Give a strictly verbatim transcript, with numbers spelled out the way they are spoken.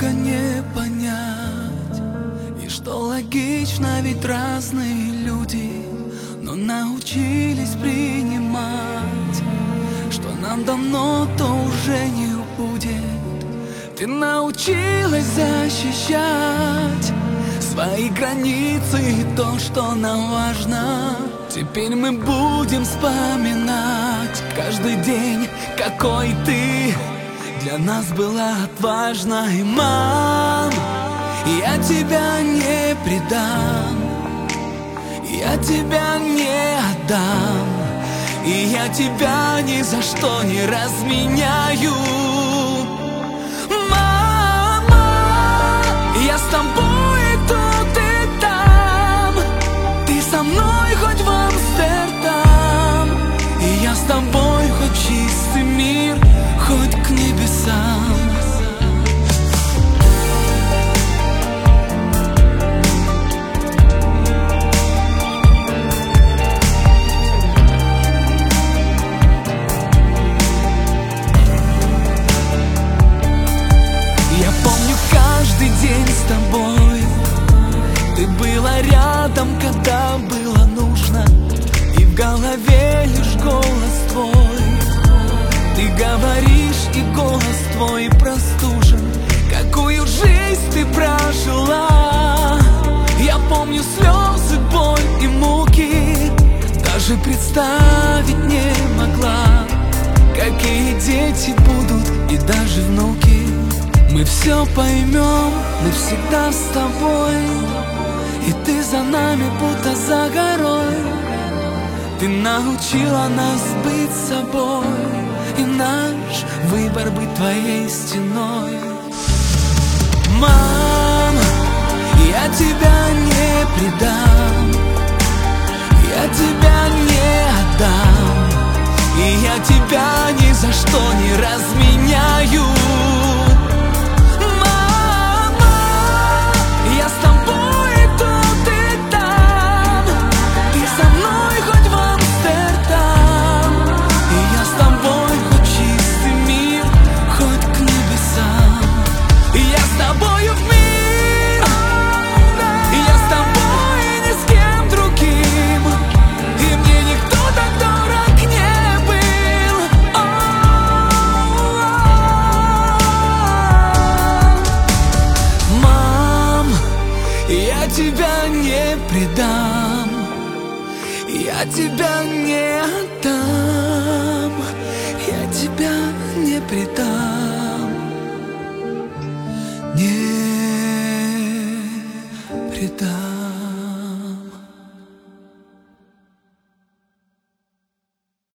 долго не понять. И что логично, ведь разные люди, но научились принимать, что нам дано, то уже не будет. Ты научилась защищать свои границы и то, что нам важно. Теперь мы будем вспоминать каждый день, какой ты для нас была отважной. Мам, я тебя не предам, я тебя не отдам, и я тебя ни за что не разменяю. Мама, я с тобой тут и там, ты со мной хоть в Амстердам, и я с тобой хоть в чистый мир, хоть к небесам. День с тобой, ты была рядом, когда было нужно, и в голове лишь голос твой. Ты говоришь, и голос твой простужен. Какую жизнь ты прожила? Я помню слезы, боль и муки, даже представить не могла, какие дети будут и даже внуки. Мы все поймем, мы всегда с тобой, и ты за нами, будто за горой. Ты научила нас быть собой, и наш выбор быть твоей стеной. Мам, я тебя не предам, я тебя не отдам, и я тебя ни за что не разменяю. Я с тобой тут и там, ты со мной хоть в Амстердам, и я с тобой хоть чистый мир, хоть к небесам. И я с тобою в мир, и я с тобой и ни с кем другим, и мне никто так дорог не был. Мам, я тебя не предам, я тебя не отдам, я тебя не предам, не предам.